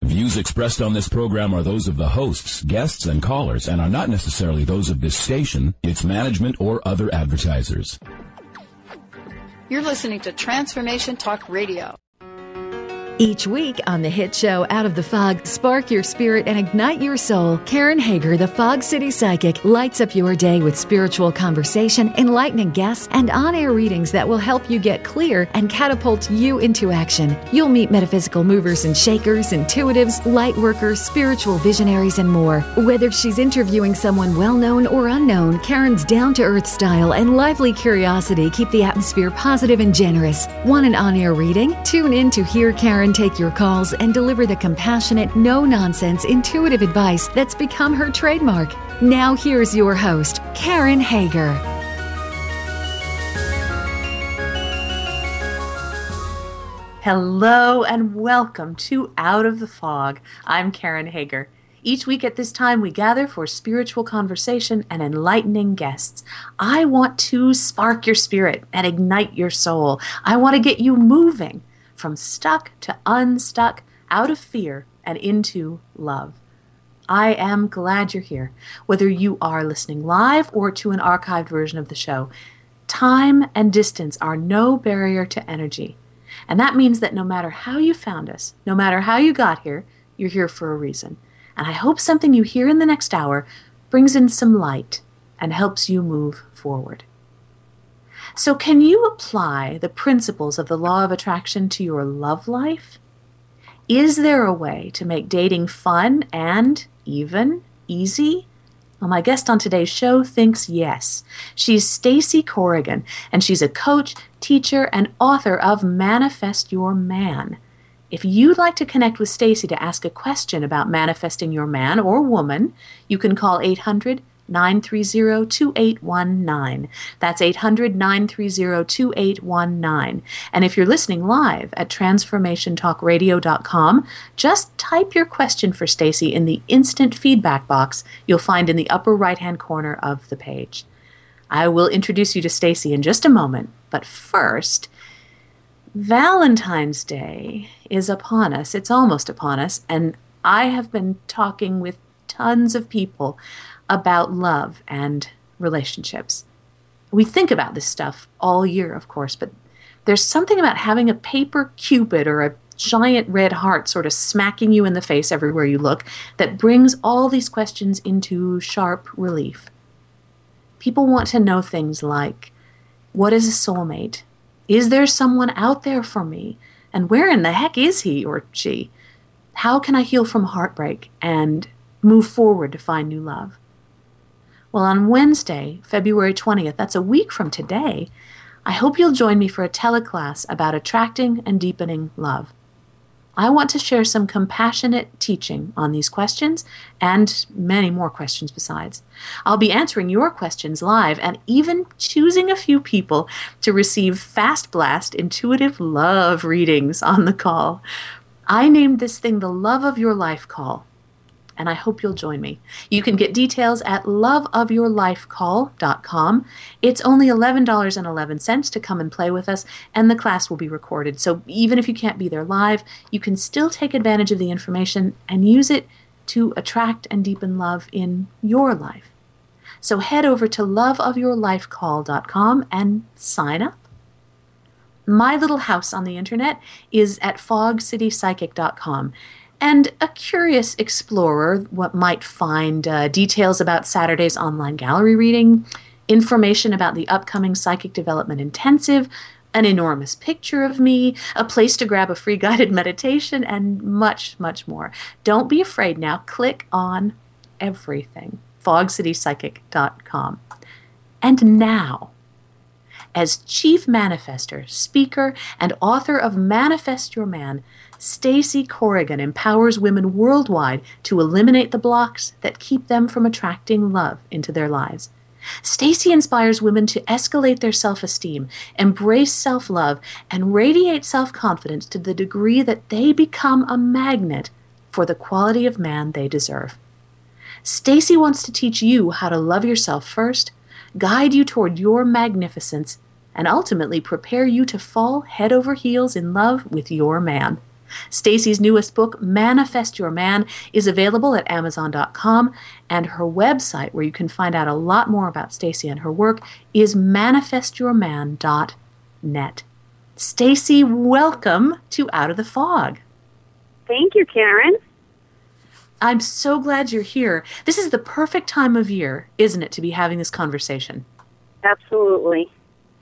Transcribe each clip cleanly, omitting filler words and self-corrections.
Views expressed on this program are those of the hosts, guests, and callers and are not necessarily those of this station, its management, or other advertisers. You're listening to Transformation Talk Radio. Each week on the hit show Out of the Fog, spark your spirit and ignite your soul. Karen Hager, the Fog City Psychic, lights up your day with spiritual conversation, enlightening guests, and on-air readings that will help you get clear and catapult you into action. You'll meet metaphysical movers and shakers, intuitives, light workers, spiritual visionaries, and more. Whether she's interviewing someone well-known or unknown, Karen's down-to-earth style and lively curiosity keep the atmosphere positive and generous. Want an on-air reading? Tune in to hear Karen take your calls and deliver the compassionate, no-nonsense, intuitive advice that's become her trademark. Now here's your host, Karen Hager. Hello and welcome to Out of the Fog. I'm Karen Hager. Each week at this time, we gather for spiritual conversation and enlightening guests. I want to spark your spirit and ignite your soul. I want to get you moving from stuck to unstuck, out of fear and into love. I am glad you're here, whether you are listening live or to an archived version of the show. Time and distance are no barrier to energy. And that means that no matter how you found us, no matter how you got here, you're here for a reason. And I hope something you hear in the next hour brings in some light and helps you move forward. So can you apply the principles of the law of attraction to your love life? Is there a way to make dating fun and even easy? Well, my guest on today's show thinks yes. She's Stacey Corrigan, and she's a coach, teacher, and author of Manifest Your Man. If you'd like to connect with Stacey to ask a question about manifesting your man or woman, you can call 800-930-2819. That's 800-930-2819. And if you're listening live at transformationtalkradio.com, just type your question for Stacey in the instant feedback box you'll find in the upper right-hand corner of the page. I will introduce you to Stacey in just a moment, but first, Valentine's Day is upon us. It's almost upon us, and I have been talking with tons of people about love and relationships. We think about this stuff all year, of course, but there's something about having a paper cupid or a giant red heart sort of smacking you in the face everywhere you look that brings all these questions into sharp relief. People want to know things like, what is a soulmate? Is there someone out there for me? And where in the heck is he or she? How can I heal from heartbreak and move forward to find new love? Well, on Wednesday, February 20th, that's a week from today, I hope you'll join me for a teleclass about attracting and deepening love. I want to share some compassionate teaching on these questions and many more questions besides. I'll be answering your questions live and even choosing a few people to receive Fast Blast Intuitive Love readings on the call. I named this thing the Love of Your Life Call, and I hope you'll join me. You can get details at loveofyourlifecall.com. It's only $11.11 to come and play with us, and the class will be recorded. So even if you can't be there live, you can still take advantage of the information and use it to attract and deepen love in your life. So head over to loveofyourlifecall.com and sign up. My little house on the internet is at fogcitypsychic.com. And a curious explorer might find details about Saturday's online gallery reading, information about the upcoming Psychic Development Intensive, an enormous picture of me, a place to grab a free guided meditation, and much, much more. Don't be afraid now. Click on everything. fogcitypsychic.com. And now, as Chief Manifester, Speaker, and author of Manifest Your Man, Stacey Corrigan empowers women worldwide to eliminate the blocks that keep them from attracting love into their lives. Stacey inspires women to escalate their self-esteem, embrace self-love, and radiate self-confidence to the degree that they become a magnet for the quality of man they deserve. Stacey wants to teach you how to love yourself first, guide you toward your magnificence, and ultimately prepare you to fall head over heels in love with your man. Stacy's newest book, Manifest Your Man, is available at Amazon.com, and her website, where you can find out a lot more about Stacy and her work, is manifestyourman.net. Stacy, welcome to Out of the Fog. Thank you, Karen. I'm so glad you're here. This is the perfect time of year, isn't it, to be having this conversation? Absolutely.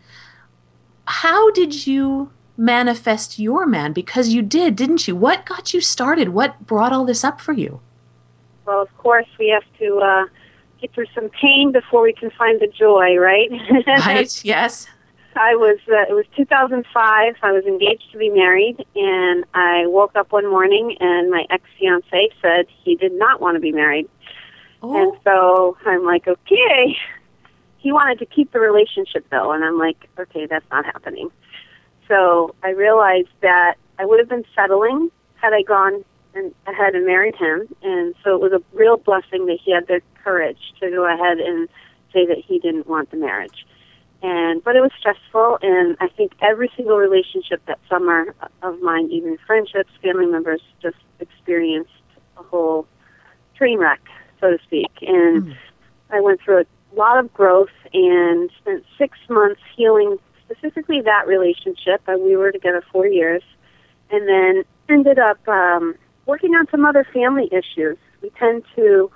How did you manifest your man? Because you did, didn't you? What got you started? What brought all this up for you? Well, of course, we have to get through some pain before we can find the joy, right? Right, yes. It was 2005. I was engaged to be married, and I woke up one morning, and my ex-fiancé said he did not want to be married. Oh. And so I'm like, okay. He wanted to keep the relationship, though, and I'm like, okay, that's not happening. So I realized that I would have been settling had I gone ahead and married him, and so it was a real blessing that he had the courage to go ahead and say that he didn't want the marriage. But it was stressful, and I think every single relationship that summer of mine, even friendships, family members, just experienced a whole train wreck, so to speak. And I went through a lot of growth and spent 6 months healing specifically that relationship. We were together 4 years, and then ended up working on some other family issues. We tend to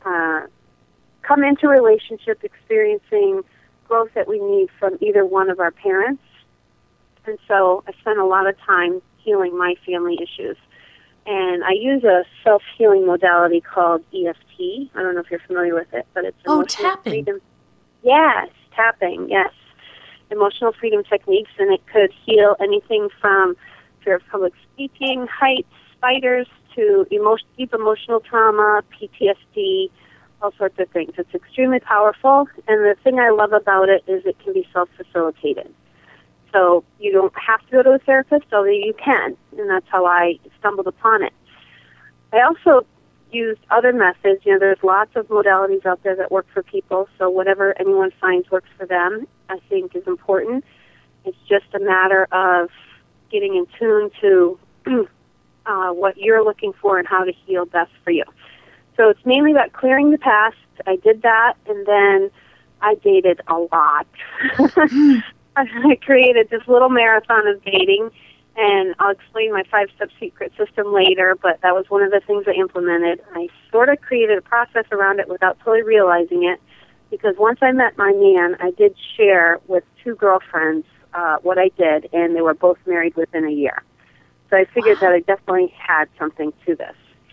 come into a relationship experiencing growth that we need from either one of our parents. And so I spent a lot of time healing my family issues. And I use a self-healing modality called EFT. I don't know if you're familiar with it, but it's emotional tapping. Freedom. Yes, tapping, yes. Emotional freedom techniques, and it could heal anything from fear of public speaking, heights, spiders, to deep emotional trauma, PTSD, all sorts of things. It's extremely powerful, and the thing I love about it is it can be self-facilitated. So you don't have to go to a therapist, although you can, and that's how I stumbled upon it. I also used other methods. There's lots of modalities out there that work for people, so whatever anyone finds works for them, I think, is important. It's just a matter of getting in tune to what you're looking for and how to heal best for you. So it's mainly about clearing the past. I did that, and then I dated a lot. I created this little marathon of dating, and I'll explain my 5-step secret system later, but that was one of the things I implemented. I sort of created a process around it without totally realizing it, because once I met my man, I did share with 2 girlfriends what I did, and they were both married within a year. So I figured that I definitely had something to this.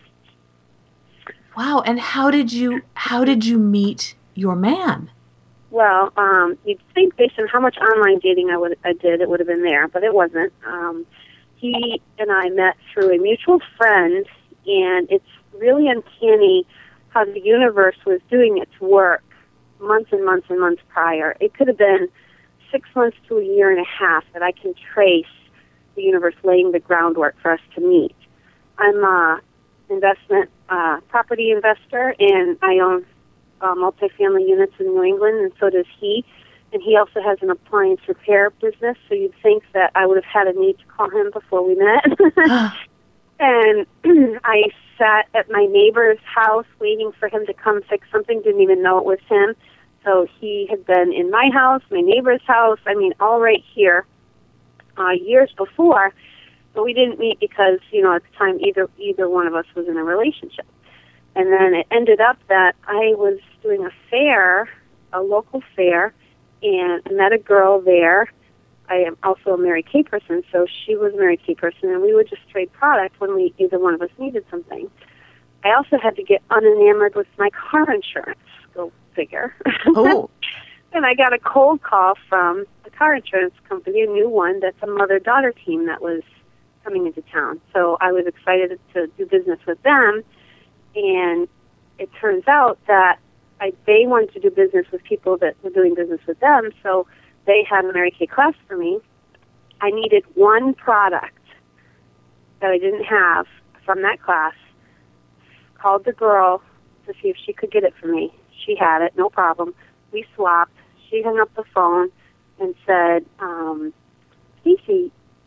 Wow, and how did you meet your man? Well, you'd think based on how much online dating I did, it would have been there, but it wasn't. He and I met through a mutual friend, and it's really uncanny how the universe was doing its work months and months and months prior. It could have been 6 months to a year and a half that I can trace the universe laying the groundwork for us to meet. I'm a investment property investor, and I own multifamily units in New England, and so does he. And he also has an appliance repair business, so you'd think that I would have had a need to call him before we met. And I sat at my neighbor's house waiting for him to come fix something, didn't even know it was him. So he had been in my house, my neighbor's house, all right here, years before. But we didn't meet because, at the time, either one of us was in a relationship. And then it ended up that I was doing a fair, a local fair, and I met a girl there. I am also a Mary Kay person, so she was a Mary Kay person, and we would just trade product when either one of us needed something. I also had to get unenamored with my car insurance. Go figure. Oh. And I got a cold call from a car insurance company, a new one, that's a mother-daughter team that was coming into town. So I was excited to do business with them, and it turns out that they wanted to do business with people that were doing business with them, so they had a Mary Kay class for me. I needed one product that I didn't have from that class. Called the girl to see if she could get it for me. She had it, no problem. We swapped. She hung up the phone and said, Stacey,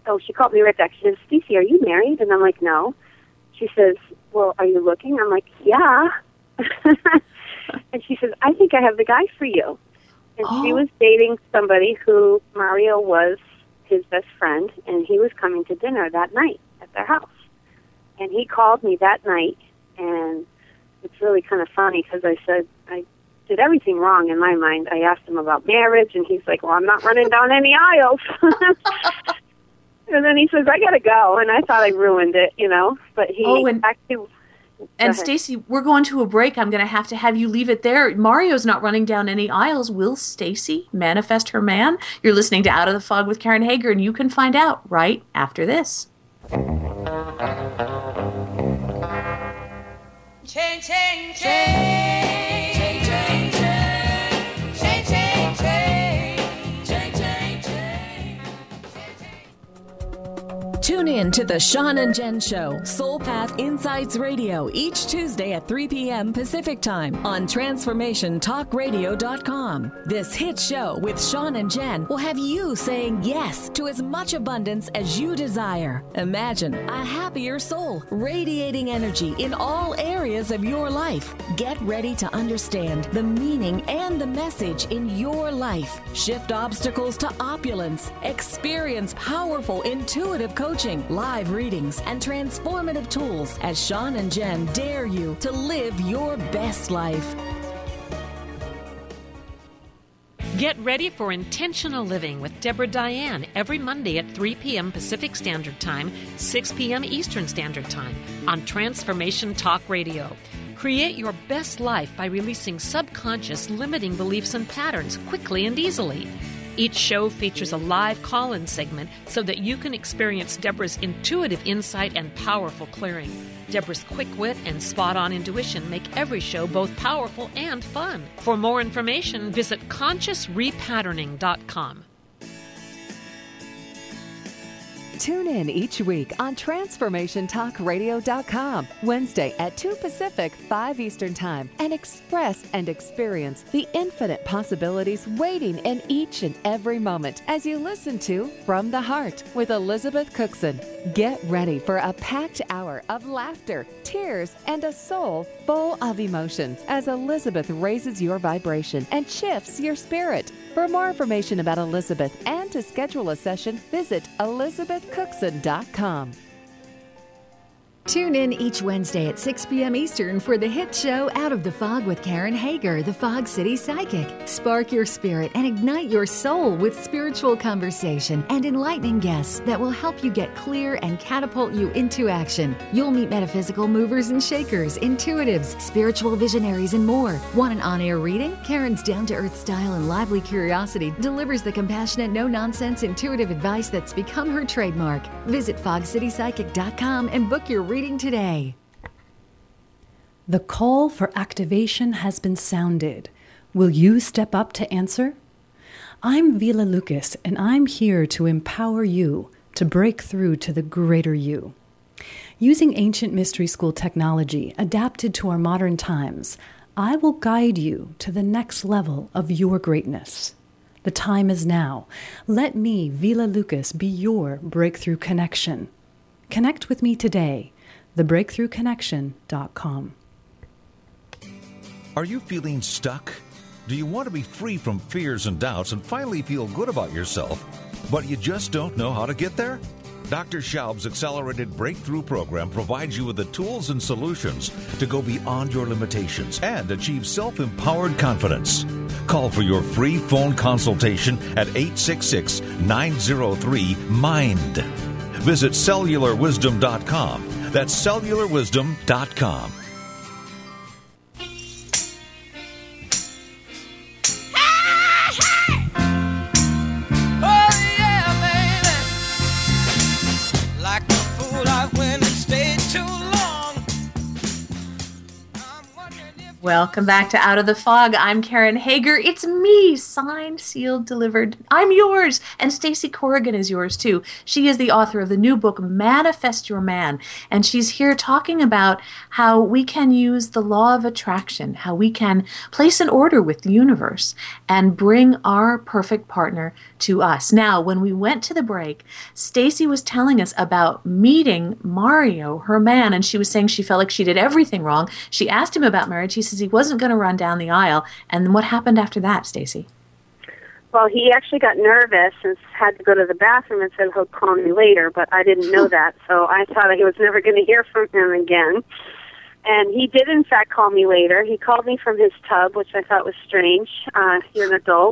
she called me right back. She says, Stacey, are you married? And I'm like, no. She says, well, are you looking? I'm like, yeah. And she says, I think I have the guy for you. And she was dating somebody who Mario was his best friend, and he was coming to dinner that night at their house. And he called me that night, and it's really kind of funny because I said, I did everything wrong in my mind. I asked him about marriage, and he's like, well, I'm not running down any aisles. And then he says, I got to go. And I thought I ruined it, But he actually... And Stacey, we're going to a break. I'm going to have you leave it there. Mario's not running down any aisles. Will Stacey manifest her man? You're listening to Out of the Fog with Karen Hager, and you can find out right after this. Change, change, change. Change, change, change. Change, change, change. Change, change, change. Tune in to the Sean and Jen Show, Soul Path Insights Radio, each Tuesday at 3 p.m. Pacific Time on TransformationTalkRadio.com. This hit show with Sean and Jen will have you saying yes to as much abundance as you desire. Imagine a happier soul, radiating energy in all areas of your life. Get ready to understand the meaning and the message in your life. Shift obstacles to opulence. Experience powerful, intuitive coaching, live readings, and transformative tools as Sean and Jen dare you to live your best life. Get ready for Intentional Living with Deborah Diane every Monday at 3 p.m. Pacific Standard Time, 6 p.m. Eastern Standard Time on Transformation Talk Radio. Create your best life by releasing subconscious limiting beliefs and patterns quickly and easily. Each show features a live call-in segment so that you can experience Deborah's intuitive insight and powerful clearing. Deborah's quick wit and spot-on intuition make every show both powerful and fun. For more information, visit ConsciousRepatterning.com. Tune in each week on TransformationTalkRadio.com, Wednesday at 2 Pacific, 5 Eastern Time, and express and experience the infinite possibilities waiting in each and every moment as you listen to From the Heart with Elizabeth Cookson. Get ready for a packed hour of laughter, tears, and a soul full of emotions as Elizabeth raises your vibration and shifts your spirit. For more information about Elizabeth and to schedule a session, visit ElizabethCookson.com. Tune in each Wednesday at 6 p.m. Eastern for the hit show Out of the Fog with Karen Hager, the Fog City Psychic. Spark your spirit and ignite your soul with spiritual conversation and enlightening guests that will help you get clear and catapult you into action. You'll meet metaphysical movers and shakers, intuitives, spiritual visionaries, and more. Want an on-air reading? Karen's down-to-earth style and lively curiosity delivers the compassionate, no-nonsense, intuitive advice that's become her trademark. Visit fogcitypsychic.com and book your reading today. The call for activation has been sounded. Will you step up to answer? I'm Vila Lucas, and I'm here to empower you to break through to the greater you. Using ancient mystery school technology adapted to our modern times, I will guide you to the next level of your greatness. The time is now. Let me, Vila Lucas, be your breakthrough connection. Connect with me today. TheBreakthroughConnection.com. Are you feeling stuck? Do you want to be free from fears and doubts and finally feel good about yourself, but you just don't know how to get there? Dr. Schaub's Accelerated Breakthrough Program provides you with the tools and solutions to go beyond your limitations and achieve self-empowered confidence. Call for your free phone consultation at 866-903-MIND. Visit cellularwisdom.com. That's cellularwisdom.com. Welcome back to Out of the Fog. I'm Karen Hager. It's me, signed, sealed, delivered. I'm yours. And Stacey Corrigan is yours too. She is the author of the new book, Manifest Your Man. And she's here talking about how we can use the law of attraction, how we can place an order with the universe and bring our perfect partner to us. Now, when we went to the break, Stacey was telling us about meeting Mario, her man, and she was saying she felt like she did everything wrong. She asked him about marriage. He says he wasn't going to run down the aisle. And what happened after that, Stacey? Well, he actually got nervous and had to go to the bathroom and said he'll call me later, but I didn't know that, so I thought I was never going to hear from him again. And he did, in fact, call me later. He called me from his tub, which I thought was strange. You're an adult.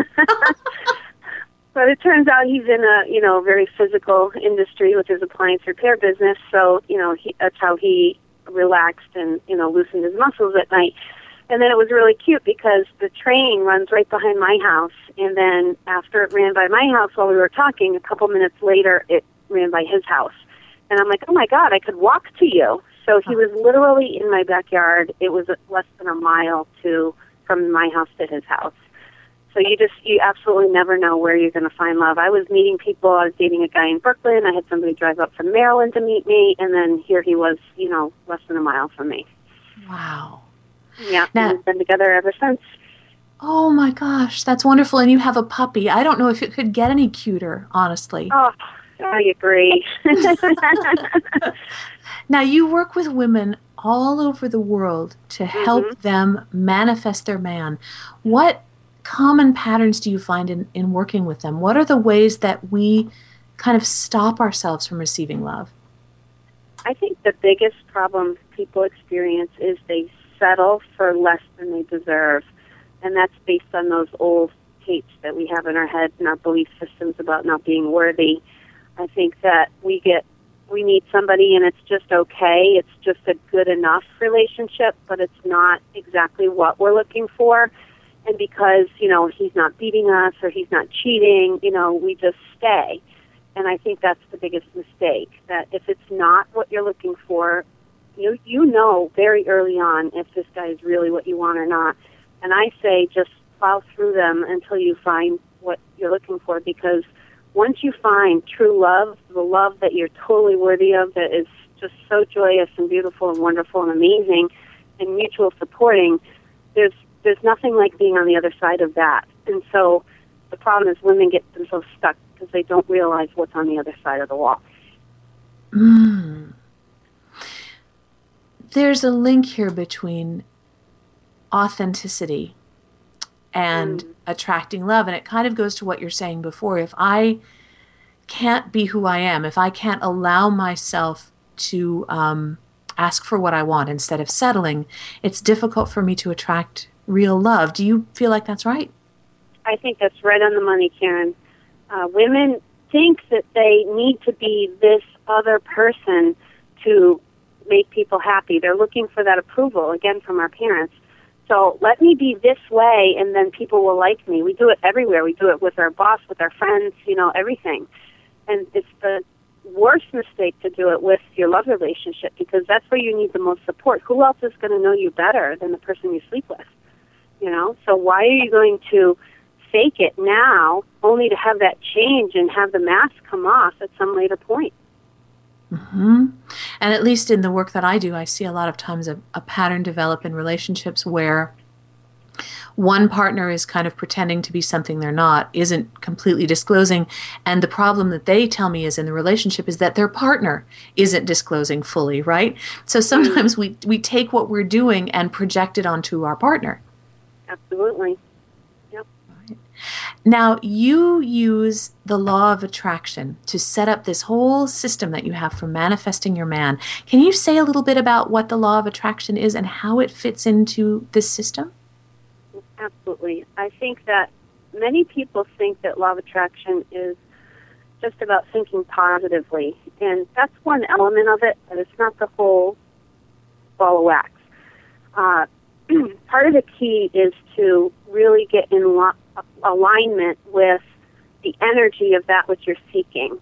But it turns out he's in a, very physical industry with his appliance repair business, so, that's how he relaxed and, loosened his muscles at night. And then it was really cute because the train runs right behind my house, and then after it ran by my house while we were talking, a couple minutes later it ran by his house. And I'm like, oh my God, I could walk to you. So he was literally in my backyard. It was less than a mile from my house to his house. So you absolutely never know where you're going to find love. I was meeting people. I was dating a guy in Brooklyn. I had somebody drive up from Maryland to meet me, and then here he was, less than a mile from me. Wow. Yeah, we've been together ever since. Oh my gosh, that's wonderful. And you have a puppy. I don't know if it could get any cuter, honestly. Oh, I agree. Now, you work with women all over the world to help them manifest their man. What common patterns do you find in working with them? What are the ways that we kind of stop ourselves from receiving love? I think the biggest problem people experience is they settle for less than they deserve. And that's based on those old tapes that we have in our head and our belief systems about not being worthy. I think that we need somebody and it's just okay. It's just a good enough relationship, but it's not exactly what we're looking for. And because, he's not beating us or he's not cheating, we just stay. And I think that's the biggest mistake, that if it's not what you're looking for, you know very early on if this guy is really what you want or not. And I say just plow through them until you find what you're looking for, because once you find true love, the love that you're totally worthy of, that is just so joyous and beautiful and wonderful and amazing and mutual supporting, there's nothing like being on the other side of that. And so the problem is women get themselves stuck because they don't realize what's on the other side of the wall. There's a link here between authenticity and attracting love, and it kind of goes to what you're saying before. If I can't be who I am, if I can't allow myself to ask for what I want instead of settling, it's difficult for me to attract real love. Do you feel like that's right? I think that's right on the money, Karen. Women think that they need to be this other person to make people happy. They're looking for that approval, again, from our parents. So let me be this way, and then people will like me. We do it everywhere. We do it with our boss, with our friends, everything. And it's the worst mistake to do it with your love relationship, because that's where you need the most support. Who else is going to know you better than the person you sleep with? So why are you going to fake it now only to have that change and have the mask come off at some later point? And at least in the work that I do, I see a lot of times a pattern develop in relationships where one partner is kind of pretending to be something they're not, isn't completely disclosing, and the problem that they tell me is in the relationship is that their partner isn't disclosing fully, right? So sometimes we take what we're doing and project it onto our partner. Absolutely. Yep. Right. Now, you use the law of attraction to set up this whole system that you have for manifesting your man. Can you say a little bit about what the law of attraction is and how it fits into this system? Absolutely. I think that many people think that law of attraction is just about thinking positively, and that's one element of it, but it's not the whole ball of wax. Part of the key is to really get in alignment with the energy of that which you're seeking.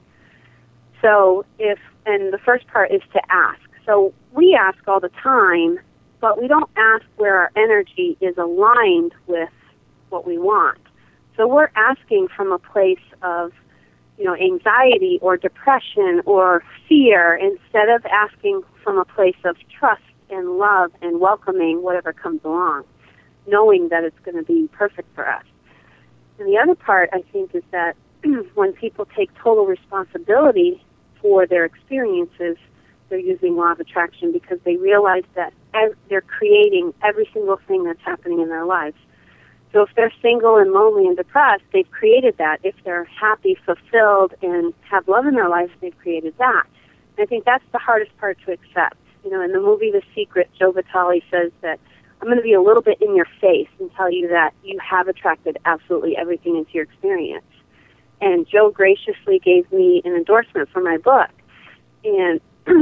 So and the first part is to ask. So we ask all the time, but we don't ask where our energy is aligned with what we want. So we're asking from a place of, anxiety or depression or fear instead of asking from a place of trust and love and welcoming whatever comes along, knowing that it's going to be perfect for us. And the other part, I think, is that when people take total responsibility for their experiences, they're using law of attraction because they realize that they're creating every single thing that's happening in their lives. So if they're single and lonely and depressed, they've created that. If they're happy, fulfilled, and have love in their lives, they've created that. And I think that's the hardest part to accept. In the movie The Secret, Joe Vitale says that I'm going to be a little bit in your face and tell you that you have attracted absolutely everything into your experience. And Joe graciously gave me an endorsement for my book. And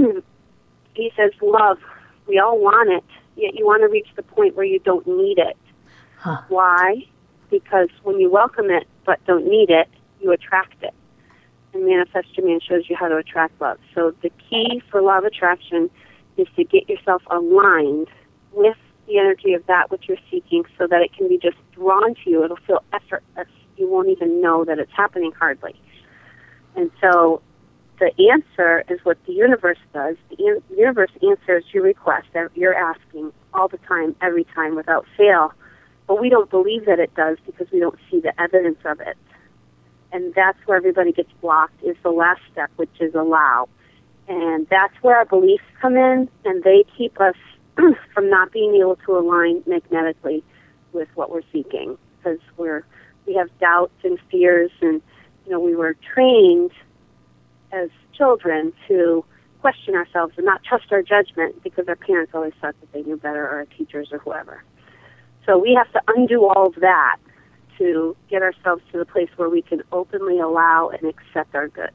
he says, love, we all want it, yet you want to reach the point where you don't need it. Huh. Why? Because when you welcome it but don't need it, you attract it. And Manifest Your Man shows you how to attract love. So the key for law of attraction is to get yourself aligned with the energy of that which you're seeking so that it can be just drawn to you. It'll feel effortless. You won't even know that it's happening hardly. And so the answer is what the universe does. The universe answers your request that you're asking all the time, every time, without fail. But we don't believe that it does because we don't see the evidence of it. And that's where everybody gets blocked, is the last step, which is allow. And that's where our beliefs come in, and they keep us from not being able to align magnetically with what we're seeking, because we have doubts and fears, and we were trained as children to question ourselves and not trust our judgment because our parents always thought that they knew better, or our teachers or whoever. So we have to undo all of that to get ourselves to the place where we can openly allow and accept our good.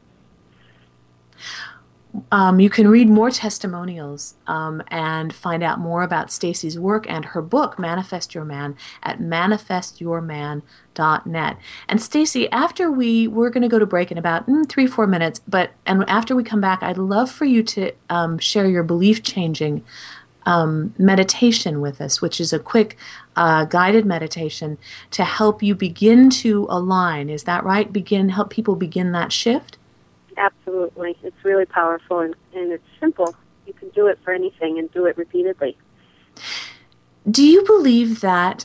You can read more testimonials and find out more about Stacy's work and her book, Manifest Your Man, at manifestyourman.net. And Stacy, after we're going to go to break in about 3-4 minutes, and after we come back, I'd love for you to share your belief-changing meditation with us, which is a quick guided meditation to help you begin to align. Is that right? Help people begin that shift? Absolutely. It's really powerful, and it's simple. You can do it for anything and do it repeatedly. Do you believe that,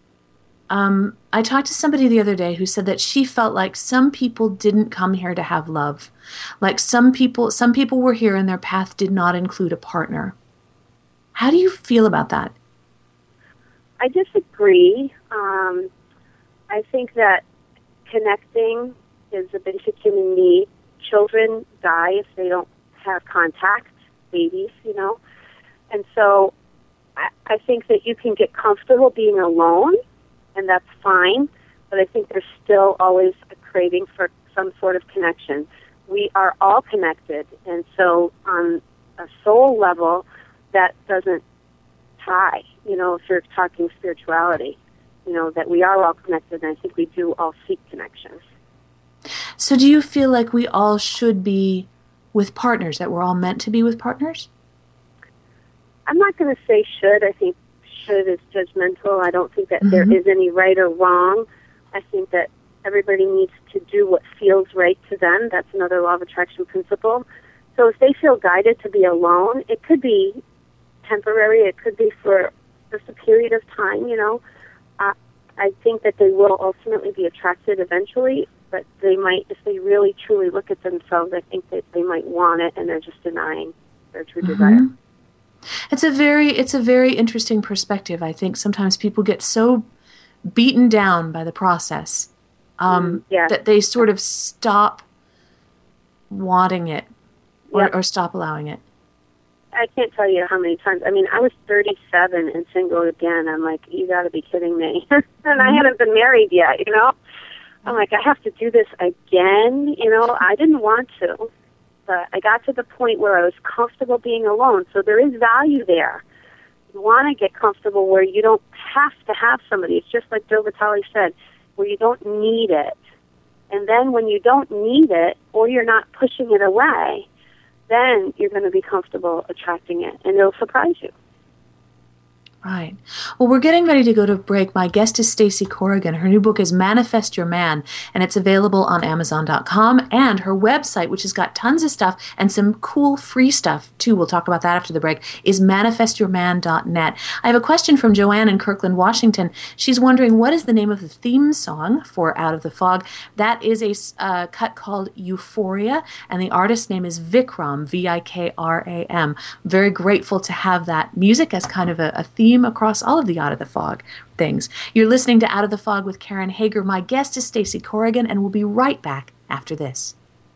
I talked to somebody the other day who said that she felt like some people didn't come here to have love. Like some people were here and their path did not include a partner. How do you feel about that? I disagree. I think that connecting is a basic human need. Children die if they don't have contact, babies, And so I think that you can get comfortable being alone, and that's fine, but I think there's still always a craving for some sort of connection. We are all connected, and so on a soul level, that doesn't tie, if you're talking spirituality, that we are all connected, and I think we do all seek connections. So do you feel like we all should be with partners, that we're all meant to be with partners? I'm not going to say should. I think should is judgmental. I don't think that there is any right or wrong. I think that everybody needs to do what feels right to them. That's another law of attraction principle. So if they feel guided to be alone, it could be temporary. It could be for just a period of time, I think that they will ultimately be attracted eventually, but they might, if they really truly look at themselves, I think that they might want it and they're just denying their true desire. It's a very interesting perspective. I think sometimes people get so beaten down by the process that they sort of stop wanting it or stop allowing it. I can't tell you how many times. I mean, I was 37 and single again. I'm like, you got to be kidding me. And I hadn't been married yet, I'm like, I have to do this again, I didn't want to. But I got to the point where I was comfortable being alone. So there is value there. You want to get comfortable where you don't have to have somebody. It's just like Joe Vitale said, where you don't need it. And then when you don't need it, or you're not pushing it away, then you're going to be comfortable attracting it, and it'll surprise you. Right. Well, we're getting ready to go to break. My guest is Stacey Corrigan. Her new book is Manifest Your Man, and it's available on Amazon.com. And her website, which has got tons of stuff and some cool free stuff, too, we'll talk about that after the break, is manifestyourman.net. I have a question from Joanne in Kirkland, Washington. She's wondering, what is the name of the theme song for Out of the Fog? That is a cut called Euphoria, and the artist's name is Vikram, Vikram. Very grateful to have that music as kind of a theme across all of the Out of the Fog things. You're listening to Out of the Fog with Karen Hager. My guest is Stacey Corrigan, and we'll be right back after this.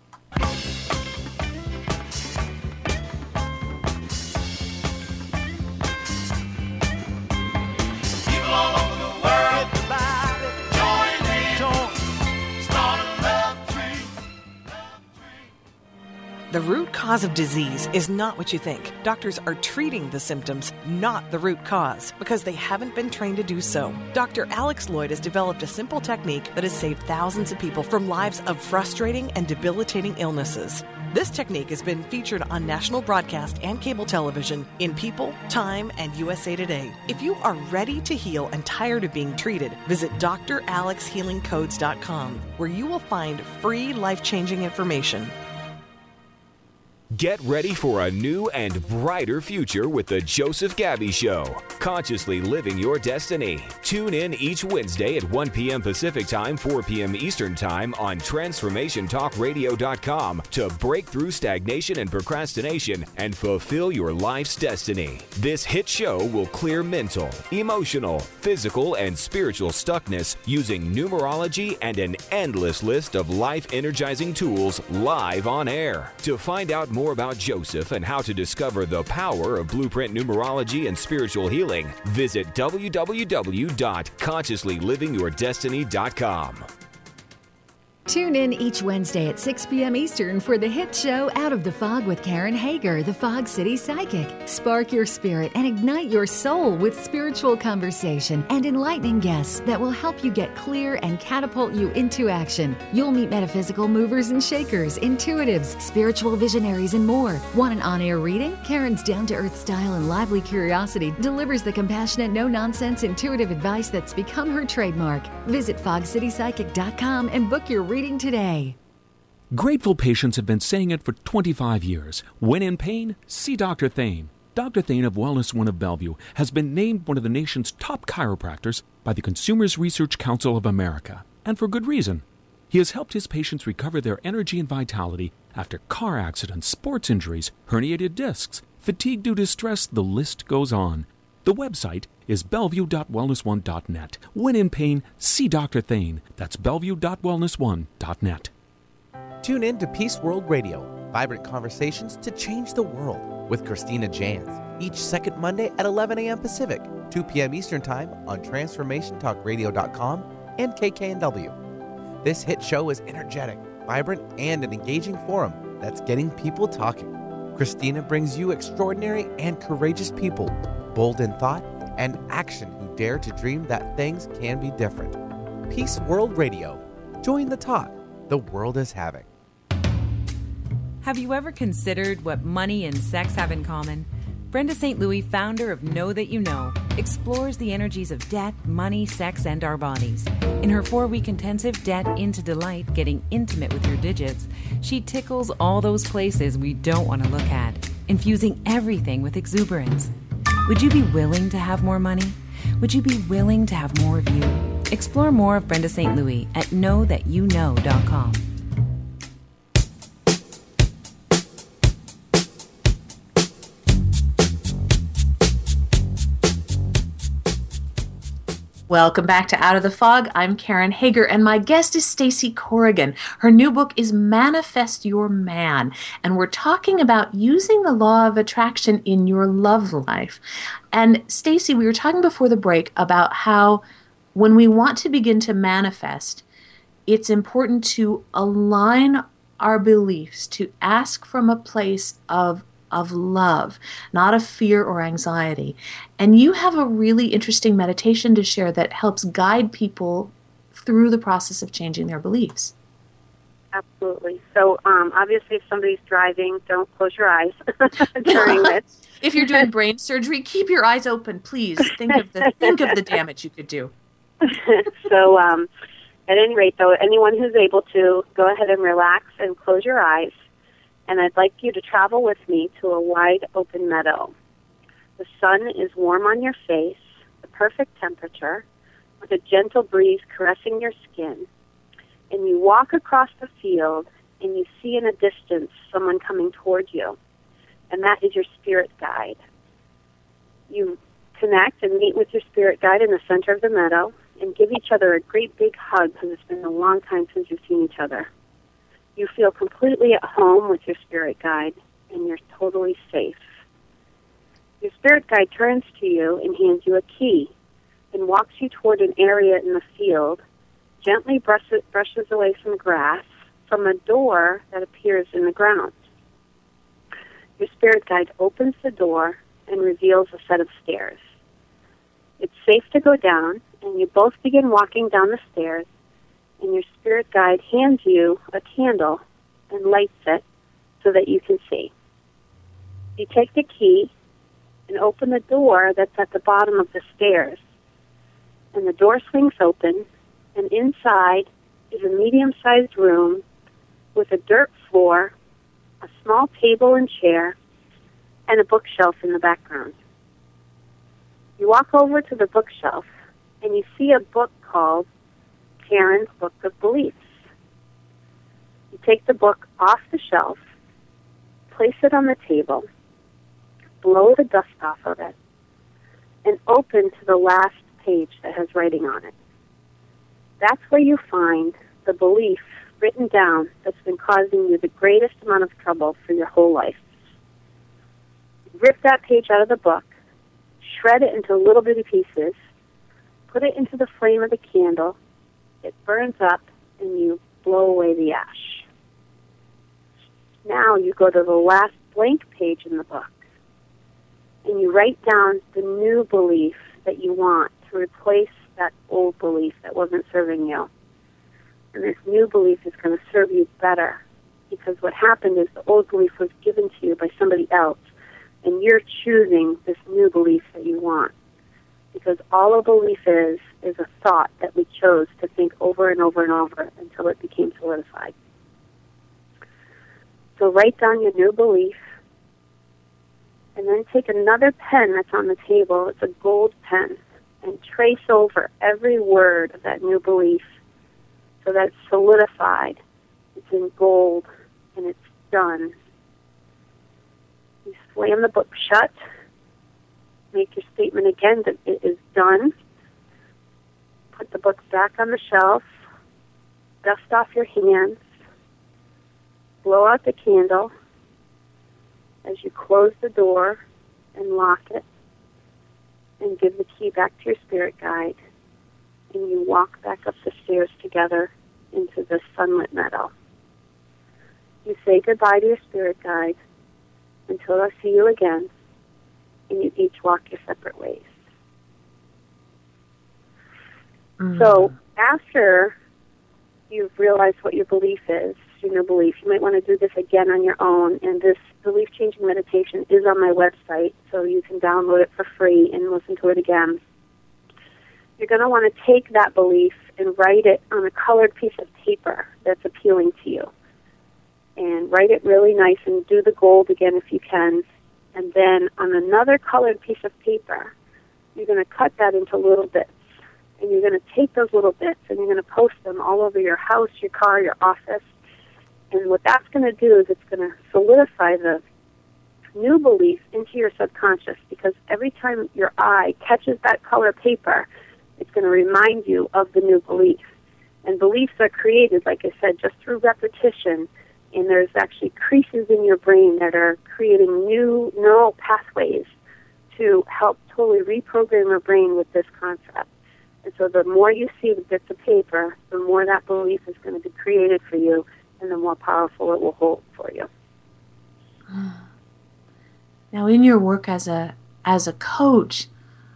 The root cause of disease is not what you think. Doctors are treating the symptoms, not the root cause, because they haven't been trained to do so. Dr. Alex Lloyd has developed a simple technique that has saved thousands of people from lives of frustrating and debilitating illnesses. This technique has been featured on national broadcast and cable television in People, Time, and USA Today. If you are ready to heal and tired of being treated, visit dralexhealingcodes.com, where you will find free life-changing information. Get ready for a new and brighter future with the Joseph Gabby Show. Consciously living your destiny. Tune in each Wednesday at 1 p.m. Pacific Time, 4 p.m. Eastern Time on TransformationTalkRadio.com to break through stagnation and procrastination and fulfill your life's destiny. This hit show will clear mental, emotional, physical, and spiritual stuckness using numerology and an endless list of life-energizing tools live on air. To find out more about Joseph and how to discover the power of blueprint numerology and spiritual healing, visit www.consciouslylivingyourdestiny.com. Tune in each Wednesday at 6 p.m. Eastern for the hit show Out of the Fog with Karen Hager, the Fog City Psychic. Spark your spirit and ignite your soul with spiritual conversation and enlightening guests that will help you get clear and catapult you into action. You'll meet metaphysical movers and shakers, intuitives, spiritual visionaries, and more. Want an on-air reading? Karen's down-to-earth style and lively curiosity delivers the compassionate, no-nonsense, intuitive advice that's become her trademark. Visit fogcitypsychic.com and book your reading today. Grateful patients have been saying it for 25 years. When in pain, see Dr. Thane. Dr. Thane of Wellness One of Bellevue has been named one of the nation's top chiropractors by the Consumers Research Council of America, and for good reason. He has helped his patients recover their energy and vitality after car accidents, sports injuries, herniated discs, fatigue due to stress, the list goes on. The website is bellevue.wellness1.net. When in pain, see Dr. Thane. That's bellevue.wellness1.net. Tune in to Peace World Radio, vibrant conversations to change the world with Christina Jans, each second Monday at 11 a.m. Pacific, 2 p.m. Eastern Time on TransformationTalkRadio.com and KKNW. This hit show is energetic, vibrant, and an engaging forum that's getting people talking. Christina brings you extraordinary and courageous people, bold in thought and action, who dare to dream that things can be different. Peace World Radio. Join the talk the world is having. Have you ever considered what money and sex have in common? Brenda St. Louis, founder of Know That You Know, explores the energies of debt, money, sex, and our bodies. In her 4-week intensive Debt into Delight, Getting Intimate with Your Digits, she tickles all those places we don't want to look at, infusing everything with exuberance. Would you be willing to have more money? Would you be willing to have more of you? Explore more of Brenda St. Louis at knowthatyouKnow.com. Welcome back to Out of the Fog. I'm Karen Hager, and my guest is Stacey Corrigan. Her new book is Manifest Your Man, and we're talking about using the law of attraction in your love life. And Stacey, we were talking before the break about how when we want to begin to manifest, it's important to align our beliefs, to ask from a place of love, not of fear or anxiety. And you have a really interesting meditation to share that helps guide people through the process of changing their beliefs. Absolutely. So, obviously, if somebody's driving, don't close your eyes during this. If you're doing brain surgery, keep your eyes open, please. Think of the damage you could do. So, at any rate, though, anyone who's able to, go ahead and relax and close your eyes. And I'd like you to travel with me to a wide open meadow. The sun is warm on your face, the perfect temperature, with a gentle breeze caressing your skin. And you walk across the field, and you see in a distance someone coming toward you. And that is your spirit guide. You connect and meet with your spirit guide in the center of the meadow and give each other a great big hug because it's been a long time since you've seen each other. You feel completely at home with your spirit guide, and you're totally safe. Your spirit guide turns to you and hands you a key and walks you toward an area in the field, gently brushes away some grass from a door that appears in the ground. Your spirit guide opens the door and reveals a set of stairs. It's safe to go down, and you both begin walking down the stairs, and your spirit guide hands you a candle and lights it so that you can see. You take the key and open the door that's at the bottom of the stairs, and the door swings open, and inside is a medium-sized room with a dirt floor, a small table and chair, and a bookshelf in the background. You walk over to the bookshelf, and you see a book called Karen's Book of Beliefs. You take the book off the shelf, place it on the table, blow the dust off of it, and open to the last page that has writing on it. That's where you find the belief written down that's been causing you the greatest amount of trouble for your whole life. Rip that page out of the book, shred it into little bitty pieces, put it into the flame of the candle, it burns up, and you blow away the ash. Now you go to the last blank page in the book, and you write down the new belief that you want to replace that old belief that wasn't serving you. And this new belief is going to serve you better, because what happened is the old belief was given to you by somebody else, and you're choosing this new belief that you want. Because all a belief is a thought that we chose to think over and over and over until it became solidified. So write down your new belief, and then take another pen that's on the table, it's a gold pen, and trace over every word of that new belief so that it's solidified, it's in gold, and it's done. You slam the book shut, make your statement again that it is done, put the book back on the shelf, dust off your hands, blow out the candle as you close the door and lock it, and give the key back to your spirit guide, and you walk back up the stairs together into the sunlit meadow. You say goodbye to your spirit guide until I see you again, and you each walk your separate ways. So after you've realized what your belief is, your new belief, you might want to do this again on your own, and this belief-changing meditation is on my website, so you can download it for free and listen to it again. You're going to want to take that belief and write it on a colored piece of paper that's appealing to you. And write it really nice and do the gold again if you can. And then on another colored piece of paper, you're going to cut that into little bits. And you're going to take those little bits and you're going to post them all over your house, your car, your office. And what that's going to do is it's going to solidify the new belief into your subconscious, because every time your eye catches that color paper, it's going to remind you of the new belief. And beliefs are created, like I said, just through repetition. And there's actually creases in your brain that are creating new neural pathways to help totally reprogram your brain with this concept. And so the more you see the bits of paper, the more that belief is going to be created for you, and the more powerful it will hold for you. Now, in your work as a coach,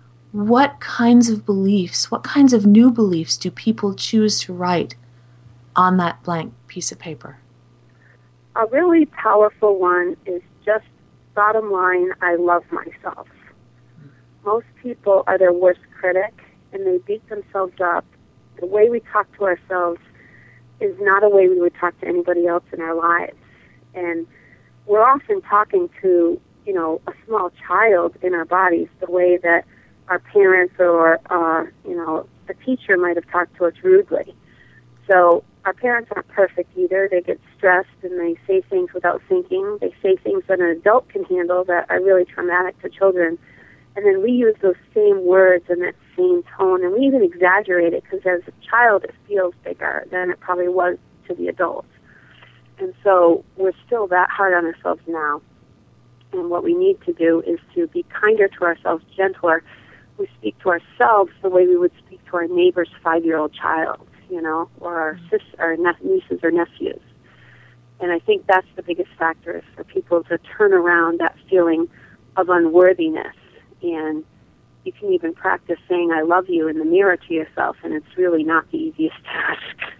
what kinds of beliefs, what kinds of new beliefs do people choose to write on that blank piece of paper? A really powerful one is just bottom line, I love myself. Most people are their worst critic, and they beat themselves up. The way we talk to ourselves is not a way we would talk to anybody else in our lives. And we're often talking to, a small child in our bodies the way that our parents or, a teacher might have talked to us rudely. So our parents aren't perfect either. They get stressed and they say things without thinking. They say things that an adult can handle that are really traumatic to children. And then we use those same words and that same tone, and we even exaggerate it because as a child it feels bigger than it probably was to the adults. And so we're still that hard on ourselves now. And what we need to do is to be kinder to ourselves, gentler. We speak to ourselves the way we would speak to our neighbor's 5-year-old child, or our nieces or nephews. And I think that's the biggest factor, is for people to turn around that feeling of unworthiness. And you can even practice saying, I love you in the mirror to yourself, and it's really not the easiest task.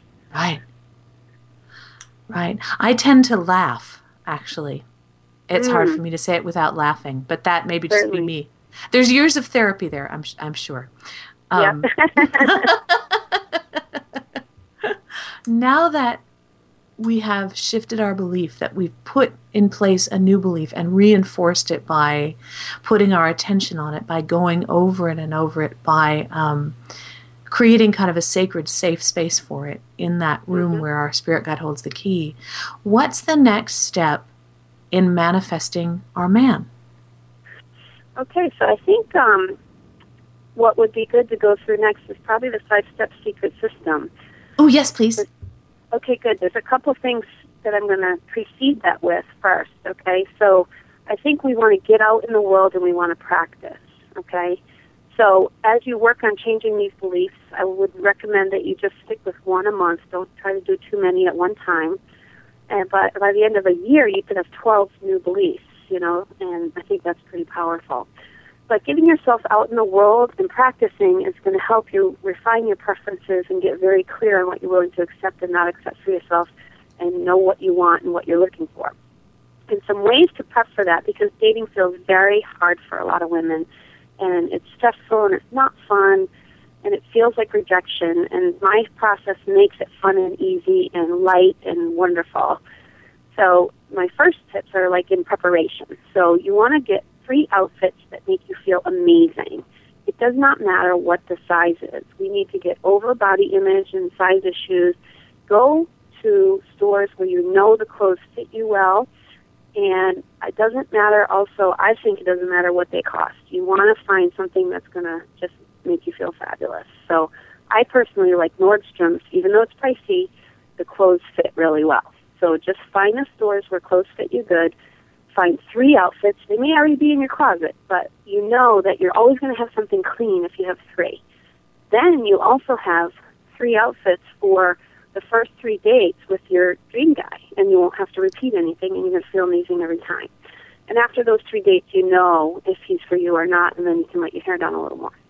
Right. I tend to laugh, actually. It's hard for me to say it without laughing, but that may be just be me. There's years of therapy there, I'm sure. Now that we have shifted our belief, that we've put in place a new belief and reinforced it by putting our attention on it, by going over it and over it, by creating kind of a sacred, safe space for it in that room where our spirit guide holds the key, what's the next step in manifesting our man? Okay, so I think what would be good to go through next is probably the 5-step secret system. Oh, yes, please. Okay, good. There's a couple things that I'm going to precede that with first, okay? So I think we want to get out in the world and we want to practice, okay? So as you work on changing these beliefs, I would recommend that you just stick with one a month. Don't try to do too many at one time. And by the end of a year, you could have 12 new beliefs, and I think that's pretty powerful. But getting yourself out in the world and practicing is going to help you refine your preferences and get very clear on what you're willing to accept and not accept for yourself, and know what you want and what you're looking for. And some ways to prep for that, because dating feels very hard for a lot of women, and it's stressful and it's not fun, and it feels like rejection, and my process makes it fun and easy and light and wonderful. So my first tips are like in preparation. So you want to get 3 outfits that make you feel amazing. It does not matter what the size is. We need to get over body image and size issues. Go to stores where you know the clothes fit you well, and it doesn't matter also, I think it doesn't matter what they cost. You want to find something that's going to just make you feel fabulous. So I personally like Nordstrom's. Even though it's pricey, the clothes fit really well. So just find the stores where clothes fit you good. Find 3 outfits. They may already be in your closet, but you know that you're always going to have something clean if you have 3. Then you also have 3 outfits for the first 3 dates with your dream guy, and you won't have to repeat anything, and you're going to feel amazing every time. And after those 3 dates, you know if he's for you or not, and then you can let your hair down a little more.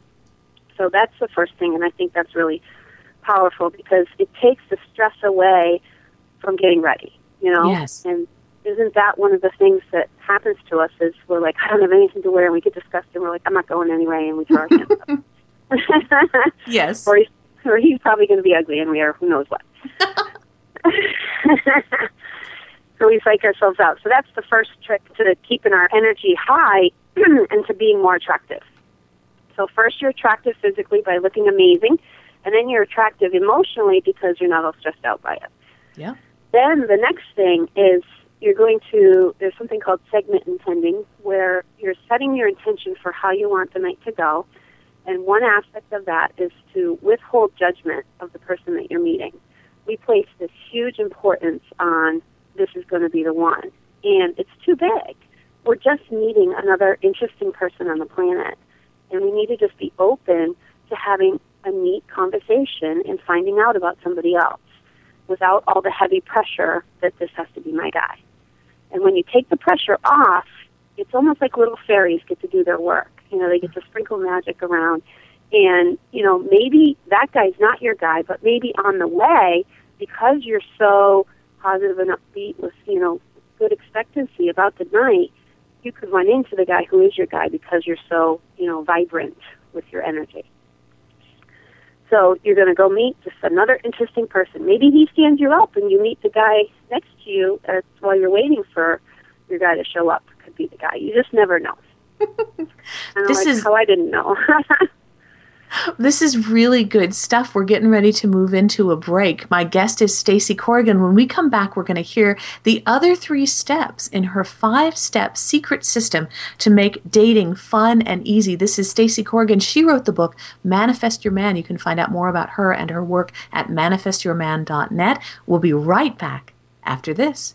So that's the first thing, and I think that's really powerful because it takes the stress away from getting ready, Yes. And isn't that one of the things that happens to us is we're like, I don't have anything to wear, and we get disgusted, and we're like, I'm not going anyway, and we throw our hands up. Yes. Or he's probably going to be ugly, and we are who knows what. So we psych ourselves out. So that's the first trick to keeping our energy high and to being more attractive. So first you're attractive physically by looking amazing, and then you're attractive emotionally because you're not all stressed out by it. Yeah. Then the next thing is there's something called segment intending, where you're setting your intention for how you want the night to go, and one aspect of that is to withhold judgment of the person that you're meeting. We place this huge importance on this is going to be the one, and it's too big. We're just meeting another interesting person on the planet, and we need to just be open to having a neat conversation and finding out about somebody else without all the heavy pressure that this has to be my guy. And when you take the pressure off, it's almost like little fairies get to do their work. They get to sprinkle magic around. And, maybe that guy's not your guy, but maybe on the way, because you're so positive and upbeat with, good expectancy about the night, you could run into the guy who is your guy because you're so, vibrant with your energy. So you're going to go meet just another interesting person. Maybe he stands you up and you meet the guy next to you while you're waiting for your guy to show up. Could be the guy. You just never know. This is how I didn't know. This is really good stuff. We're getting ready to move into a break. My guest is Stacey Corrigan. When we come back, we're going to hear the other 3 steps in her 5-step secret system to make dating fun and easy. This is Stacey Corrigan. She wrote the book Manifest Your Man. You can find out more about her and her work at manifestyourman.net. We'll be right back after this.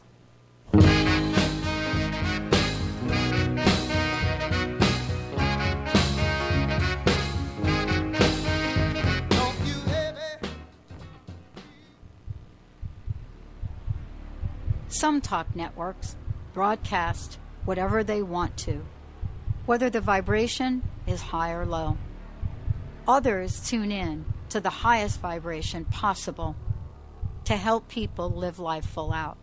Some talk networks broadcast whatever they want to, whether the vibration is high or low. Others tune in to the highest vibration possible to help people live life full out.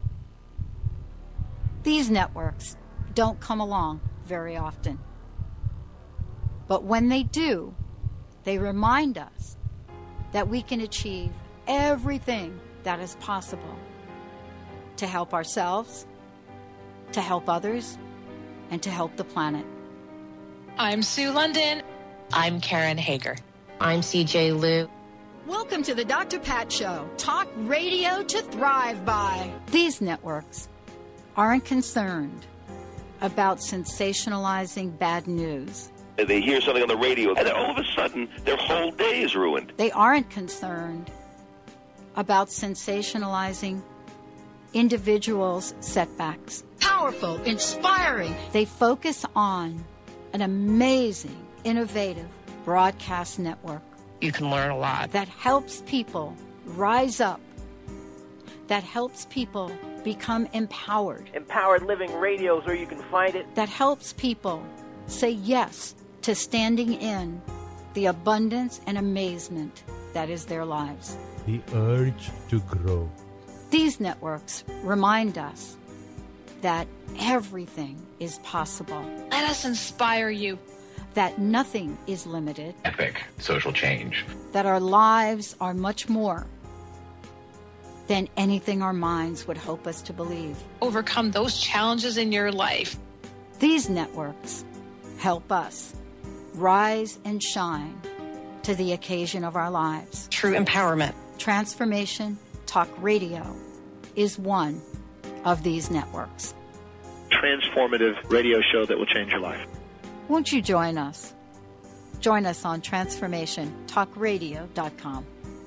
These networks don't come along very often. But when they do, they remind us that we can achieve everything that is possible to help ourselves, to help others, and to help the planet. I'm Sue London. I'm Karen Hager. I'm CJ Liu. Welcome to the Dr. Pat Show, talk radio to thrive by. These networks aren't concerned about sensationalizing bad news. They hear something on the radio, and then all of a sudden, their whole day is ruined. They aren't concerned about sensationalizing individuals' setbacks. Powerful, inspiring. They focus on an amazing, innovative broadcast network. You can learn a lot. That helps people rise up. That helps people become empowered. Empowered Living Radio is where you can find it. That helps people say yes to standing in the abundance and amazement that is their lives. The urge to grow. These networks remind us that everything is possible. Let us inspire you. That nothing is limited. Epic social change. That our lives are much more than anything our minds would hope us to believe. Overcome those challenges in your life. These networks help us rise and shine to the occasion of our lives. True empowerment. Transformation Talk Radio is one of these networks. Transformative radio show that will change your life. Won't you join us? Join us on TransformationTalkRadio.com.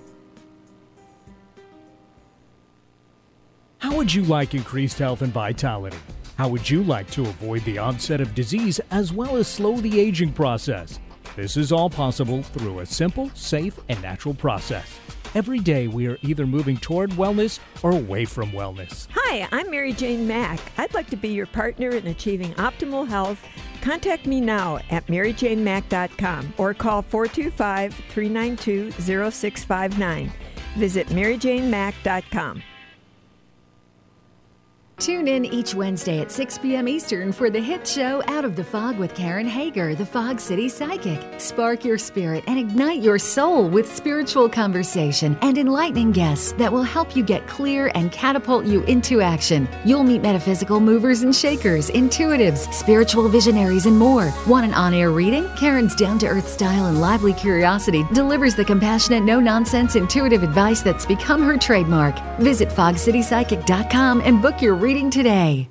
How would you like increased health and vitality? How would you like to avoid the onset of disease as well as slow the aging process? This is all possible through a simple, safe, and natural process. Every day we are either moving toward wellness or away from wellness. Hi, I'm Mary Jane Mack. I'd like to be your partner in achieving optimal health. Contact me now at maryjanemack.com or call 425-392-0659. Visit maryjanemack.com. Tune in each Wednesday at 6 p.m. Eastern for the hit show Out of the Fog with Karen Hager, the Fog City Psychic. Spark your spirit and ignite your soul with spiritual conversation and enlightening guests that will help you get clear and catapult you into action. You'll meet metaphysical movers and shakers, intuitives, spiritual visionaries, and more. Want an on-air reading? Karen's down-to-earth style and lively curiosity delivers the compassionate, no-nonsense, intuitive advice that's become her trademark. Visit fogcitypsychic.com and book your reading today.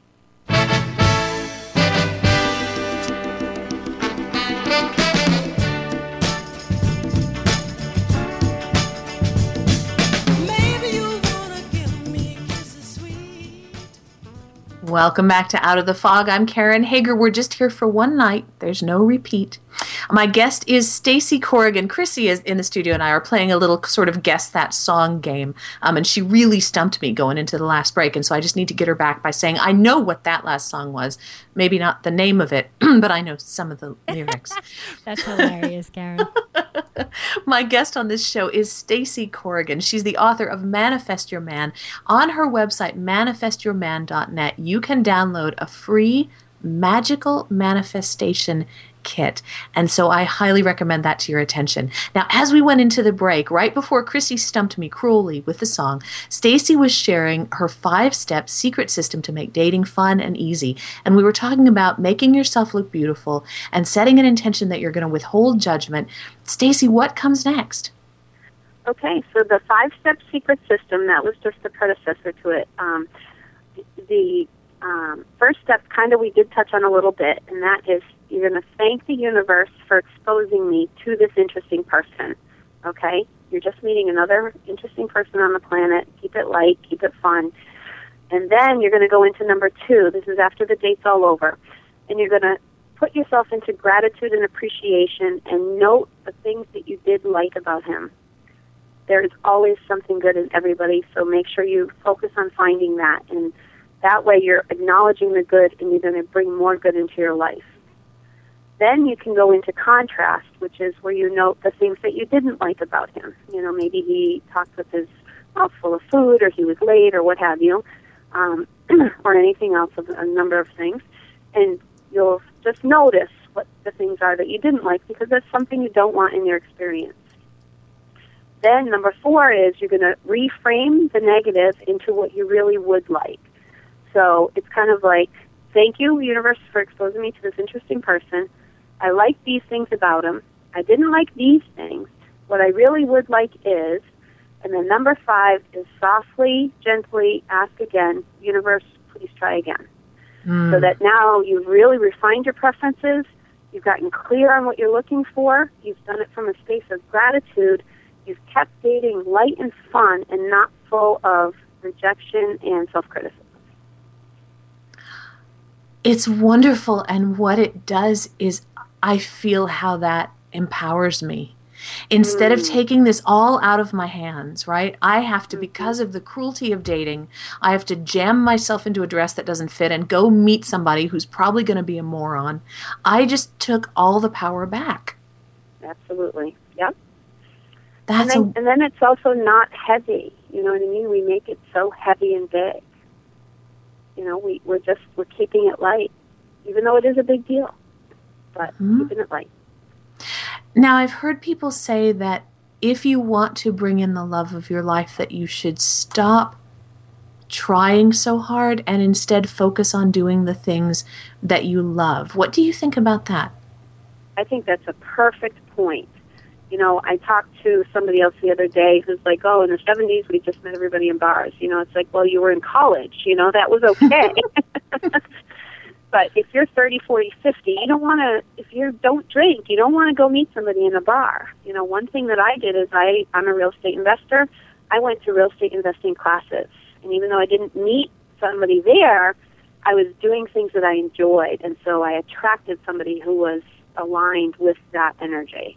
Welcome back to Out of the Fog. I'm Karen Hager. We're just here for one night. There's no repeat. My guest is Stacey Corrigan. Chrissy is in the studio and I are playing a little sort of guess that song game. And she really stumped me going into the last break. And so I just need to get her back by saying, I know what that last song was. Maybe not the name of it, but I know some of the lyrics. That's hilarious, Karen. My guest on this show is Stacey Corrigan. She's the author of Manifest Your Man. On her website, manifestyourman.net, you can download a free magical manifestation kit. And so I highly recommend that to your attention. Now, as we went into the break, right before Chrissy stumped me cruelly with the song, Stacey was sharing her 5-step secret system to make dating fun and easy. And we were talking about making yourself look beautiful and setting an intention that you're going to withhold judgment. Stacey, what comes next? Okay, so the 5-step secret system, that was just the predecessor to it. The first step kind of we did touch on a little bit, and that is you're going to thank the universe for exposing me to this interesting person, okay? You're just meeting another interesting person on the planet. Keep it light, keep it fun. And then you're going to go into number 2. This is after the date's all over. And you're going to put yourself into gratitude and appreciation and note the things that you did like about him. There is always something good in everybody, so make sure you focus on finding that. And that way you're acknowledging the good and you're going to bring more good into your life. Then you can go into contrast, which is where you note the things that you didn't like about him. You know, maybe he talked with his mouth full of food, or he was late, or what have you, or anything else, a number of things. And you'll just notice what the things are that you didn't like, because that's something you don't want in your experience. Then number 4 is you're going to reframe the negative into what you really would like. So it's kind of like, thank you, universe, for exposing me to this interesting person. I like these things about him. I didn't like these things. What I really would like is, and then number 5 is softly, gently ask again, universe, please try again. So that now you've really refined your preferences, you've gotten clear on what you're looking for, you've done it from a space of gratitude, you've kept dating light and fun and not full of rejection and self-criticism. It's wonderful, and what it does is I feel how that empowers me. Instead of taking this all out of my hands, right, I have to, because of the cruelty of dating, I have to jam myself into a dress that doesn't fit and go meet somebody who's probably going to be a moron. I just took all the power back. Absolutely. Yep. And then it's also not heavy. You know what I mean? We make it so heavy and big. You know, we're keeping it light, even though it is a big deal, but keeping it light. Now, I've heard people say that if you want to bring in the love of your life, that you should stop trying so hard and instead focus on doing the things that you love. What do you think about that? I think that's a perfect point. You know, I talked to somebody else the other day who's like, oh, in the 70s, we just met everybody in bars. You know, it's like, well, you were in college. You know, that was okay. But if you're 30, 40, 50, you don't want to, if you don't drink, you don't want to go meet somebody in a bar. You know, one thing that I did is I'm a real estate investor. I went to real estate investing classes. And even though I didn't meet somebody there, I was doing things that I enjoyed. And so I attracted somebody who was aligned with that energy.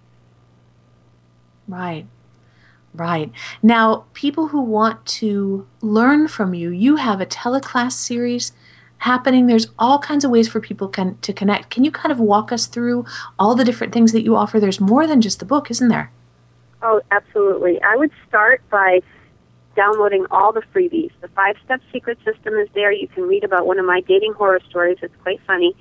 Right. Right. Now, people who want to learn from you, you have a teleclass series happening. There's all kinds of ways for people to connect. Can you kind of walk us through all the different things that you offer? There's more than just the book, isn't there? Oh, absolutely. I would start by downloading all the freebies. The 5-step secret system is there. You can read about one of my dating horror stories. It's quite funny.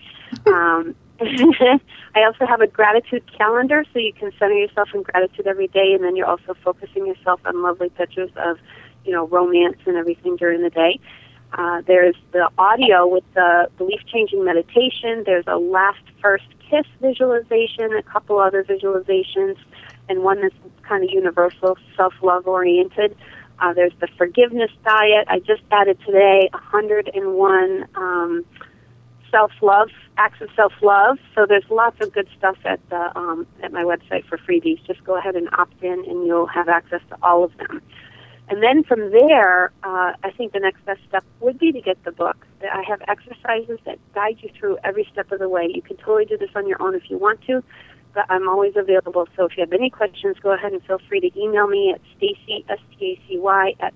I also have a gratitude calendar, so you can center yourself in gratitude every day, and then you're also focusing yourself on lovely pictures of, you know, romance and everything during the day. There's the audio with the belief-changing meditation. There's a last first kiss visualization, a couple other visualizations, and one that's kind of universal, self-love oriented. There's the forgiveness diet. I just added today 101 self-love, acts of self-love. So there's lots of good stuff at my website for freebies. Just go ahead and opt in, and you'll have access to all of them. And then from there, I think the next best step would be to get the book. I have exercises that guide you through every step of the way. You can totally do this on your own if you want to, but I'm always available. So if you have any questions, go ahead and feel free to email me at Stacey, S-T-A-C-Y, at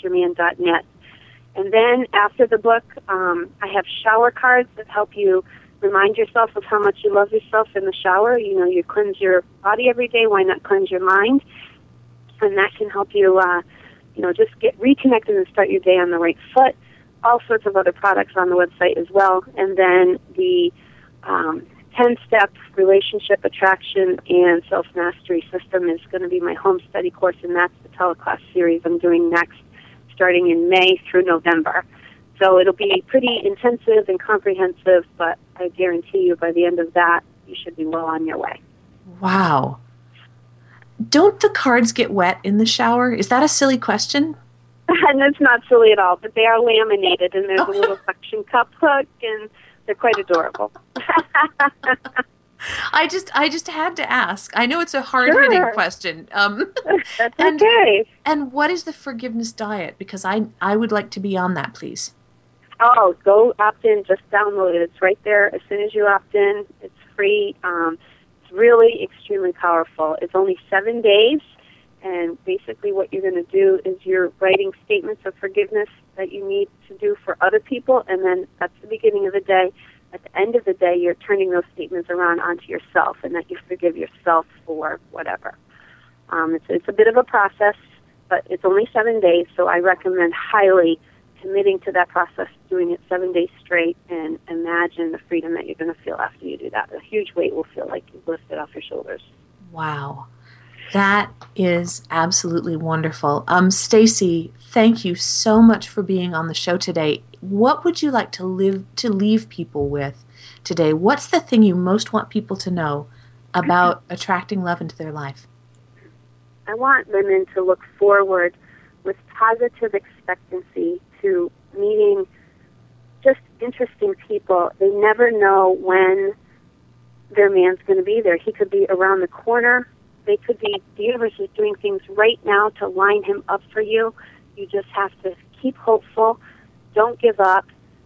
manifestyourman.net. And then after the book, I have shower cards that help you remind yourself of how much you love yourself in the shower. You cleanse your body every day. Why not cleanse your mind? And that can help you, just get reconnected and start your day on the right foot. All sorts of other products on the website as well. And then the 10-step relationship attraction and self-mastery system is going to be my home study course, and that's the teleclass series I'm doing next, starting in May through November. So it'll be pretty intensive and comprehensive, but I guarantee you by the end of that, you should be well on your way. Wow. Don't the cards get wet in the shower? Is that a silly question? And it's not silly at all, but they are laminated, and there's a little suction cup hook, and they're quite adorable. I just had to ask. I know it's a hard-hitting question. That's okay. And what is the forgiveness diet? Because I would like to be on that, please. Oh, go opt in. Just download it. It's right there. As soon as you opt in, it's free. It's really extremely powerful. It's only 7 days, and basically what you're going to do is you're writing statements of forgiveness that you need to do for other people, and then that's the beginning of the day. At the end of the day, you're turning those statements around onto yourself, and that you forgive yourself for whatever. It's a bit of a process, but it's only 7 days, so I recommend highly committing to that process, doing it 7 days straight, and imagine the freedom that you're going to feel after you do that. A huge weight will feel like you've lifted off your shoulders. Wow. That is absolutely wonderful. Stacy, thank you so much for being on the show today. What would you like to leave people with today? What's the thing you most want people to know about attracting love into their life? I want women to look forward with positive expectancy to meeting just interesting people. They never know when their man's going to be there. He could be around the corner. They could be, the universe is doing things right now to line him up for you. You just have to keep hopeful. Don't give up.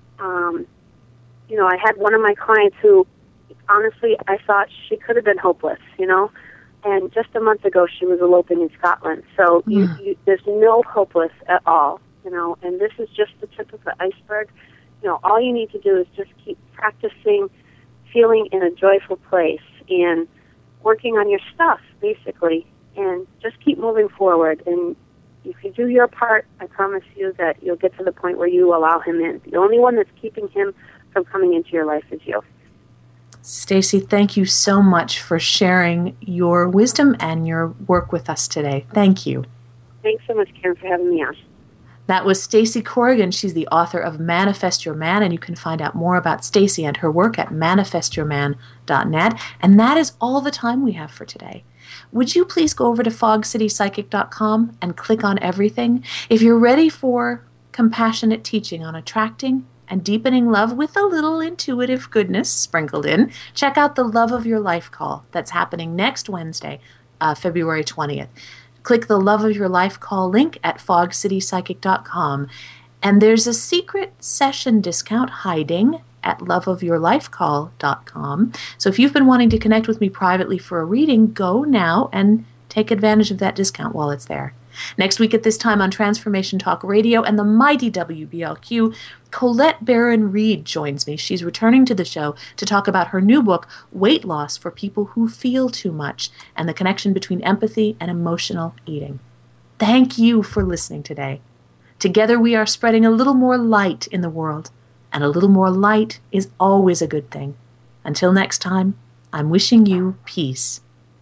I had one of my clients who, honestly, I thought she could have been hopeless, and just a month ago she was eloping in Scotland. So there's no hopeless at all, and this is just the tip of the iceberg. All you need to do is just keep practicing feeling in a joyful place and working on your stuff, basically, and just keep moving forward. And if you do your part, I promise you that you'll get to the point where you allow him in. The only one that's keeping him from coming into your life is you. Stacy, thank you so much for sharing your wisdom and your work with us today. Thank you. Thanks so much, Karen, for having me on. That was Stacy Corrigan. She's the author of Manifest Your Man, and you can find out more about Stacy and her work at manifestyourman.net. And that is all the time we have for today. Would you please go over to fogcitypsychic.com and click on everything? If you're ready for compassionate teaching on attracting and deepening love with a little intuitive goodness sprinkled in, check out the Love of Your Life call that's happening next Wednesday, February 20th. Click the Love of Your Life call link at fogcitypsychic.com. And there's a secret session discount hiding at loveofyourlifecall.com. So if you've been wanting to connect with me privately for a reading, go now and take advantage of that discount while it's there. Next week at this time on Transformation Talk Radio and the mighty WBLQ, Colette Barron-Reed joins me. She's returning to the show to talk about her new book, Weight Loss for People Who Feel Too Much, and the connection between empathy and emotional eating. Thank you for listening today. Together we are spreading a little more light in the world, and a little more light is always a good thing. Until next time, I'm wishing you peace.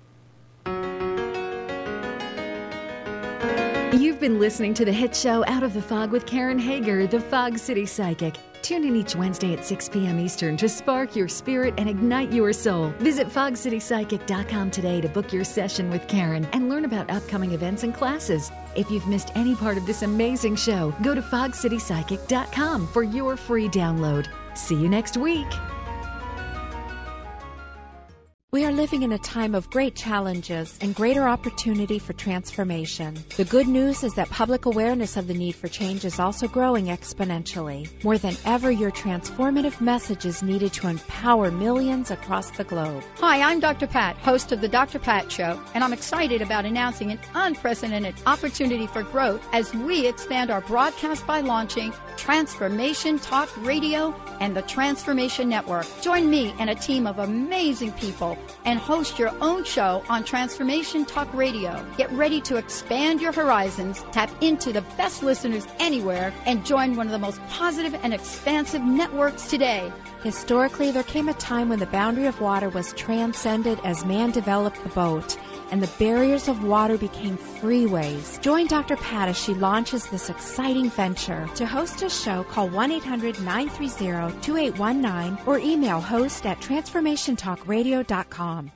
You've been listening to the hit show Out of the Fog with Karen Hager, the Fog City Psychic. Tune in each Wednesday at 6 p.m. Eastern to spark your spirit and ignite your soul. Visit fogcitypsychic.com today to book your session with Karen and learn about upcoming events and classes. If you've missed any part of this amazing show, go to fogcitypsychic.com for your free download. See you next week. We are living in a time of great challenges and greater opportunity for transformation. The good news is that public awareness of the need for change is also growing exponentially. More than ever, your transformative message is needed to empower millions across the globe. Hi, I'm Dr. Pat, host of The Dr. Pat Show, and I'm excited about announcing an unprecedented opportunity for growth as we expand our broadcast by launching Transformation Talk Radio and the Transformation Network. Join me and a team of amazing people and host your own show on Transformation Talk Radio. Get ready to expand your horizons, tap into the best listeners anywhere, and join one of the most positive and expansive networks today. Historically, there came a time when the boundary of water was transcended as man developed the boat, and the barriers of water became freeways. Join Dr. Pat as she launches this exciting venture. To host a show, call 1-800-930-2819 or email host@transformationtalkradio.com.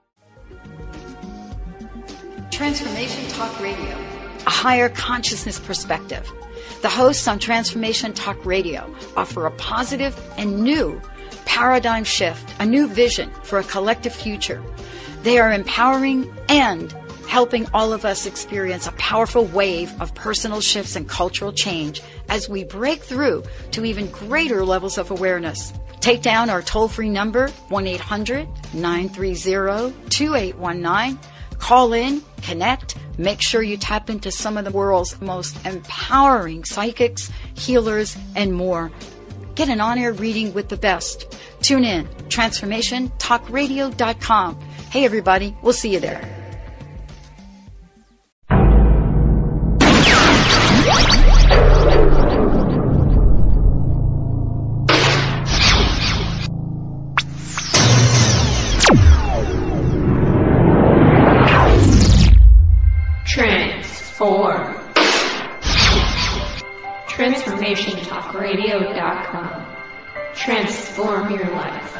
Transformation Talk Radio, a higher consciousness perspective. The hosts on Transformation Talk Radio offer a positive and new paradigm shift, a new vision for a collective future. They are empowering and helping all of us experience a powerful wave of personal shifts and cultural change as we break through to even greater levels of awareness. Take down our toll-free number, 1-800-930-2819. Call in, connect, make sure you tap into some of the world's most empowering psychics, healers, and more. Get an on-air reading with the best. Tune in, transformationtalkradio.com. Hey, everybody, we'll see you there. Transform. TransformationTalkRadio.com. Transform your life.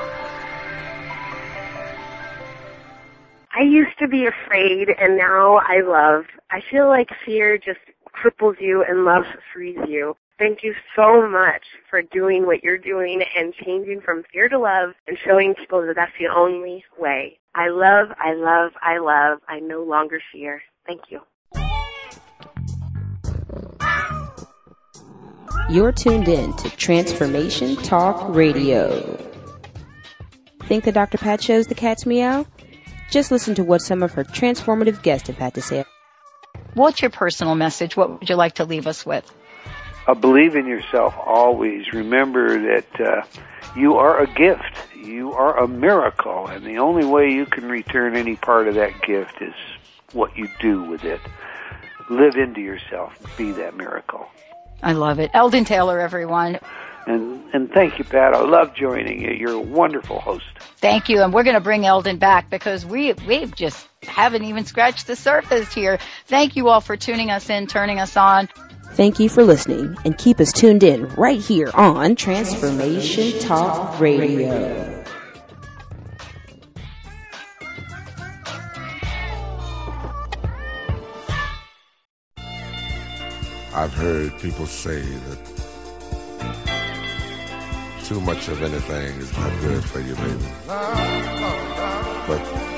I used to be afraid, and now I love. I feel like fear just cripples you and love frees you. Thank you so much for doing what you're doing and changing from fear to love and showing people that that's the only way. I love, I love, I love. I no longer fear. Thank you. You're tuned in to Transformation Talk Radio. Think the Dr. Pat Show's the cat's meow? Just listen to what some of her transformative guests have had to say. What's your personal message? What would you like to leave us with? Believe in yourself always. Remember that you are a gift. You are a miracle, and the only way you can return any part of that gift is what you do with it. Live into yourself. Be that miracle. I love it. Eldon Taylor, everyone. And thank you, Pat. I love joining you. You're a wonderful host. Thank you. And we're going to bring Eldon back because we just haven't even scratched the surface here. Thank you all for tuning us in, turning us on. Thank you for listening, and keep us tuned in right here on Transformation Talk Radio. I've heard people say that too much of anything is not good for you, baby. But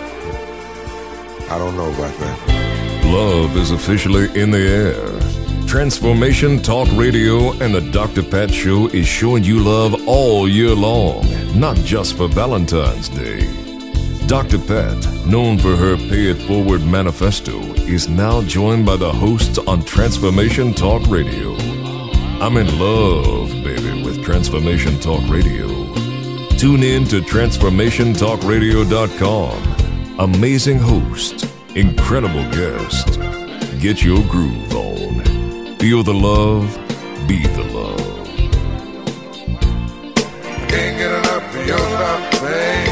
I don't know about that. Love is officially in the air. Transformation Talk Radio and the Dr. Pat Show is showing you love all year long, not just for Valentine's Day. Dr. Pat, known for her Pay It Forward manifesto, is now joined by the hosts on Transformation Talk Radio. I'm in love, baby, with Transformation Talk Radio. Tune in to TransformationTalkRadio.com. Amazing host, incredible guest. Get your groove on. Feel the love, be the love. Can't get enough of your love, babe.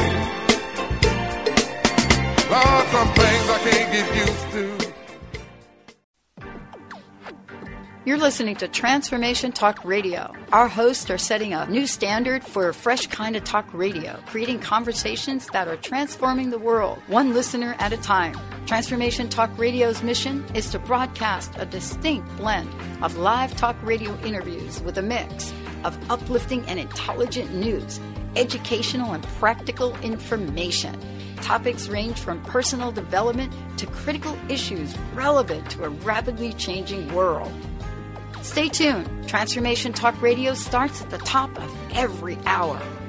Lord, some things I can't get used to. You're listening to Transformation Talk Radio. Our hosts are setting a new standard for a fresh kind of talk radio, creating conversations that are transforming the world, one listener at a time. Transformation Talk Radio's mission is to broadcast a distinct blend of live talk radio interviews with a mix of uplifting and intelligent news, educational and practical information. Topics range from personal development to critical issues relevant to a rapidly changing world. Stay tuned. Transformation Talk Radio starts at the top of every hour.